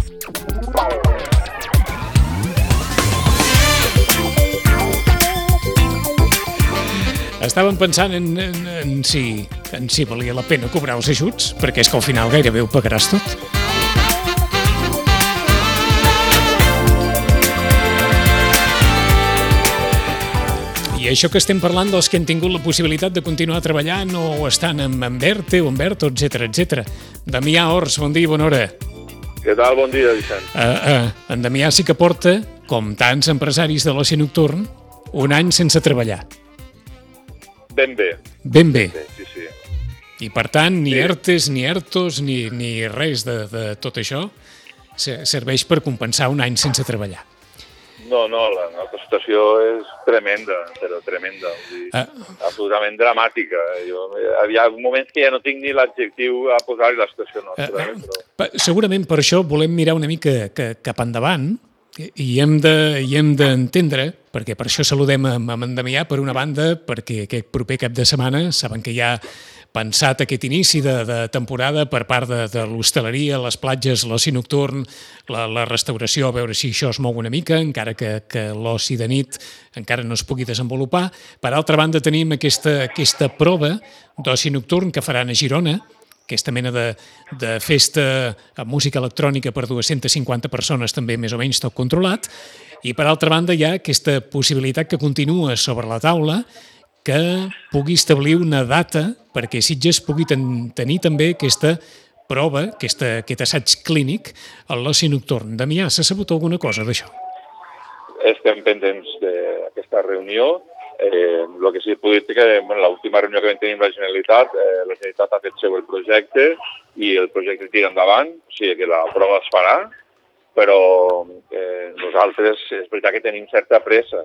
Estàvem pensant en si valia la pena cobrar els ajuts, perquè és que al final gairebé ho pagaràs tot. I això que estem parlant dels que han tingut la possibilitat de continuar treballant o estan en ERTE o en ERTO, etc. Damià Ors, bon dia i bona hora. Què tal? Bon dia, Vicent. En Damià sí que porta, com tants empresaris de l'oci nocturn, un any sense treballar. Ben bé. Ben bé. Sí. I per tant, ni ERTEs, ni ERTOs, ni res de tot això serveix per compensar un any sense treballar. No, la nostra situació és tremenda, però tremenda. Absolutament dramàtica. Hi ha moments que ja no tinc ni l'adjectiu a posar-hi la situació nostra. Segurament per això volem mirar una mica cap endavant i hem d'entendre, perquè per això saludem amb en Damià, per una banda, perquè aquest proper cap de setmana saben que hi ha pensat aquest inici de temporada per part de l'hostaleria, les platges, l'oci nocturn, la restauració, a veure si això es mou una mica, encara que l'oci de nit encara no es pugui desenvolupar. Per altra banda, tenim aquesta prova d'oci nocturn que faran a Girona, aquesta mena de festa amb música electrònica per 250 persones, també més o menys tot controlat. I per altra banda, hi ha aquesta possibilitat que continua sobre la taula que pugui establir una data perquè Sitges pugui tenir també aquesta prova, aquest assaig clínic a l'oci nocturn. Damià, s'ha sabut alguna cosa d'això? Estem pendents d'aquesta reunió. El que sí que puc dir que l'última reunió que vam tenir amb la Generalitat ha fet seu el projecte i el projecte tira endavant, o sigui que la prova es farà, però nosaltres és veritat que tenim certa pressa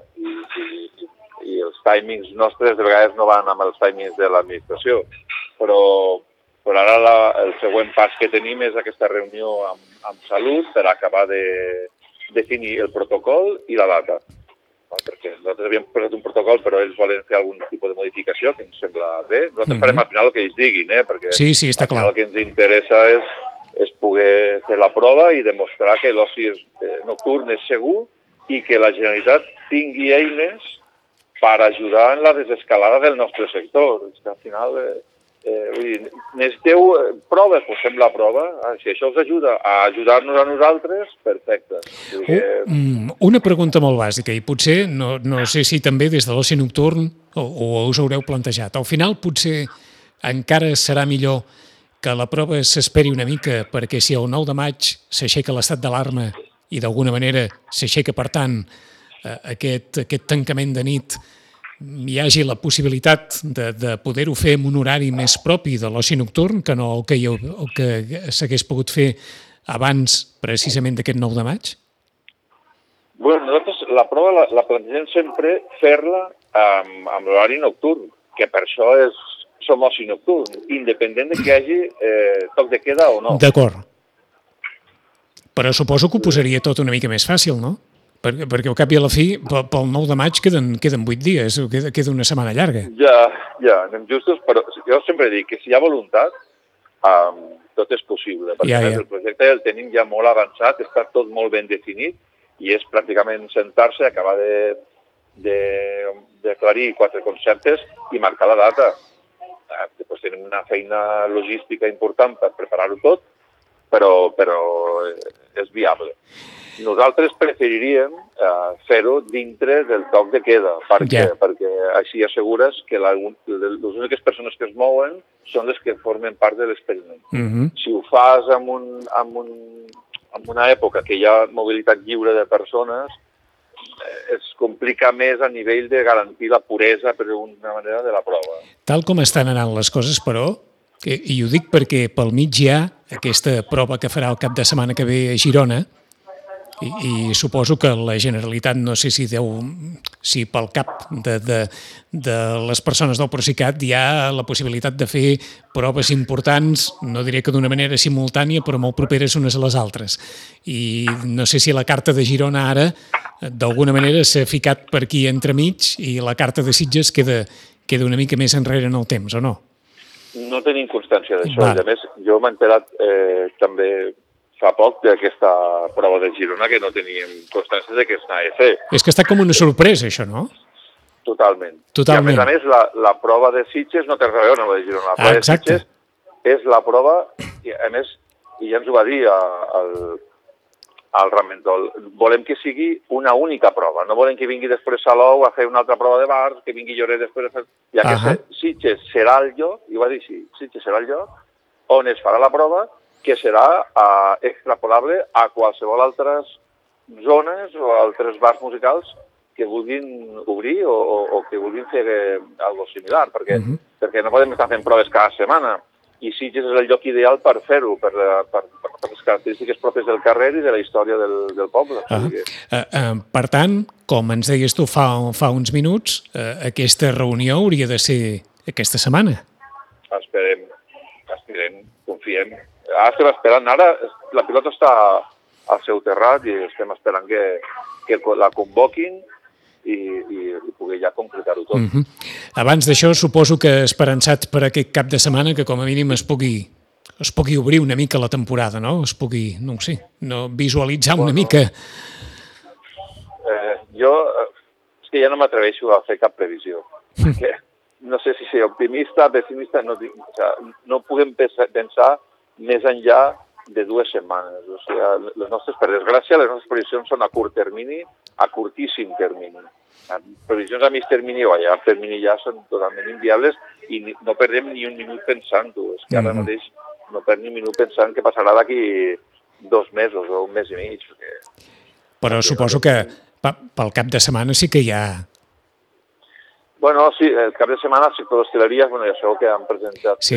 i els timings nostres de vegades no van amb els timings de l'administració, però ara el següent pas que tenim és aquesta reunió amb Salut per acabar de definir el protocol i la data. Perquè nosaltres havíem posat un protocol, però ells volen fer algun tipus de modificació, que ens sembla bé. Nosaltres farem al final el que ells diguin, perquè sí, està clar. El que ens interessa és poder fer la prova i demostrar que l'oci nocturn és segur i que la Generalitat tingui eines per ajudar en la desescalada del nostre sector. És que al final necessiteu proves, doncs fem la prova. Si això us ajuda a ajudar-nos a nosaltres, perfecte. Una pregunta molt bàsica, i potser, no sé si també des de l'oci nocturn o us haureu plantejat. Al final potser encara serà millor que la prova s'esperi una mica, perquè si el 9 de maig s'aixeca l'estat d'alarma i d'alguna manera s'aixeca, per tant, aquest tancament de nit, hi hagi la possibilitat de poder-ho fer en un horari més propi de l'oci nocturn que no el que s'hagués pogut fer abans precisament d'aquest 9 de maig? Nosaltres la prova la plantegem sempre fer-la amb l'horari nocturn, que per això som oci nocturn, independent de que hi hagi toc de queda o no. D'acord. Però suposo que ho posaria tot una mica més fàcil, no? Perquè al cap i a la fi, pel 9 de maig queden 8 dies, queda una setmana llarga. Ja, anem justos, però jo sempre dic que si hi ha voluntat, tot és possible. Perquè el projecte el tenim ja molt avançat, està tot molt ben definit, i és pràcticament sentar-se, acabar d'aclarir 4 conceptes i marcar la data. Després tenim una feina logística important per preparar-ho tot, però és viable. Nosaltres preferiríem fer-ho dintre del toc de queda, perquè així assegures que les úniques persones que es mouen són les que formen part de l'experiment. Si ho fas en una època que hi ha mobilitat lliure de persones, es complica més a nivell de garantir la puresa, per alguna manera, de la prova. Tal com estan anant les coses, però, i ho dic perquè pel mig hi ha aquesta prova que farà el cap de setmana que ve a Girona, i suposo que la Generalitat, no sé si pel cap de les persones del Procicat hi ha la possibilitat de fer proves importants, no diré que d'una manera simultània, però molt properes unes a les altres. I no sé si la carta de Girona ara, d'alguna manera, s'ha ficat per aquí entremig i la carta de Sitges queda una mica més enrere en el temps, o no? No tenim constància d'això. A més, jo m'he enterat també fa poc d'aquesta prova de Girona que no teníem constància de que es anava a fer. És que està com una sorpresa, això, no? Totalment. Totalment. I a més, la prova de Sitges no té res a veure amb la de Girona. La prova de Sitges és la prova, i a més, i ja ens ho va dir al Ramentol, volem que sigui una única prova. No volem que vingui després Salou a fer una altra prova de bars, que vingui Lloret després a fer... Ja que Sitges serà el lloc, i ho va dir així, Sitges serà el lloc on es farà la prova, que serà extrapolable a qualsevol altres zones o altres bars musicals que vulguin obrir o que vulguin fer alguna cosa similar, perquè no podem estar fent proves cada setmana. I Sitges és el lloc ideal per fer-ho, per les característiques pròpies del carrer i de la història del poble. Per tant, com ens deies tu fa uns minuts, aquesta reunió hauria de ser aquesta setmana. Esperem, confiem. Ara estem esperant, ara la pilota està al seu terrat i estem esperant que la convoquin i poder ja concretar-ho tot. Abans d'això, suposo que esperançats per aquest cap de setmana que com a mínim es pugui obrir una mica la temporada, no? Es pugui, no ho sé, visualitzar una mica. Jo és que ja no m'atreveixo a fer cap previsió. No sé si ser optimista, pessimista, no puguem pensar més enllà de 2 setmanes. O sigui, per desgràcia, les nostres previsions són a curt termini, a curtíssim termini. Previsions a mig termini o a llarg termini ja són totalment inviables i no perdem ni un minut pensant-ho. És que ara mateix no perdem ni un minut pensant què passarà d'aquí 2 mesos o 1 mes i mig. Però suposo que pel cap de setmana sí que hi ha... Bueno, sí, el cap de setmana al sector d'hostaleria, ja sabeu que han presentat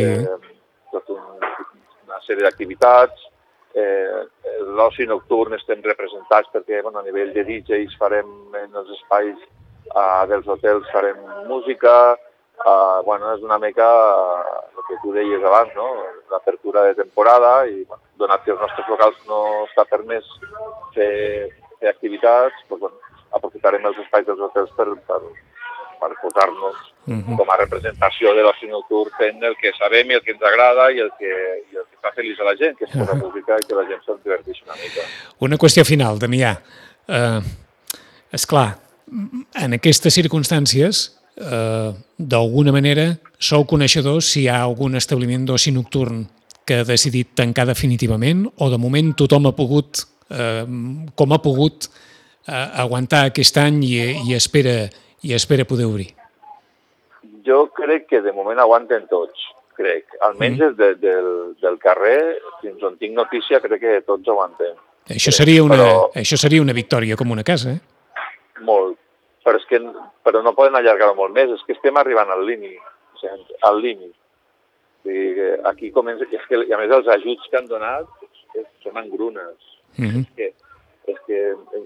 una sèrie d'activitats. L'oci nocturn estem representats perquè a nivell de DJs farem en els espais dels hotels farem música. És una mica el que tu deies abans, no? L'apertura de temporada i donat que els nostres locals no està permès fer activitats, aprofitarem els espais dels hotels per posar-nos com a representació de l'oci nocturn fent el que sabem i el que ens agrada i el que fa feliç a la gent, que és la música i que la gent se'n diverteixi una mica. Una qüestió final, Damià. Esclar, en aquestes circumstàncies, d'alguna manera, sou coneixedors si hi ha algun establiment d'oci nocturn que ha decidit tancar definitivament o de moment tothom ha pogut, com ha pogut, aguantar aquest any i espera poder obrir? Jo crec que de moment aguanten tots, crec. Almenys del carrer, fins on tinc notícia, crec que tots aguantem. Això seria una victòria com una casa, eh? Molt. Però no poden allargar-ho molt més. És que estem arribant al límit. Al límit. Aquí comença... I a més els ajuts que han donat són engrunes. És que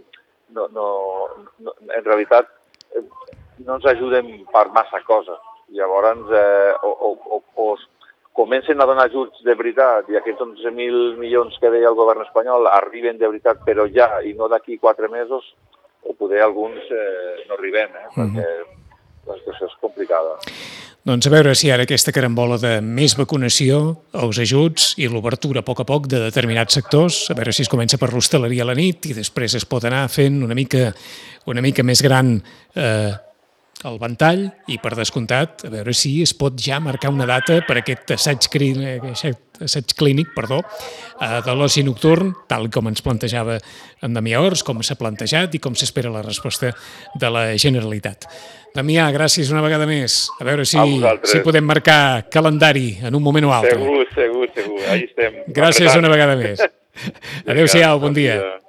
en realitat no ens ajuden per massa cosa. Llavors, o comencen a donar ajuts de veritat i aquests 11.000 milions que deia el govern espanyol arriben de veritat però ja i no d'aquí 4 mesos, o poder alguns no arribem, perquè la situació és complicada. Doncs a veure si ara aquesta carambola de més vacunació, els ajuts i l'obertura a poc de determinats sectors, a veure si es comença per l'hostaleria a la nit i després es pot anar fent una mica més gran el ventall i, per descomptat, a veure si es pot ja marcar una data per aquest assaig clínic de l'oci nocturn, tal com ens plantejava en Damià Ors, com s'ha plantejat i com s'espera la resposta de la Generalitat. Damià, gràcies una vegada més. A veure si podem marcar calendari en un moment o altre. Segur. Ahí estem. Gràcies una vegada més. Adéu-siau, bon dia.